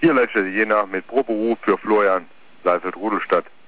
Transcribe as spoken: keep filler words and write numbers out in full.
Hier Lecce Jena mit Proberuf für Florian Seifert Rudelstadt.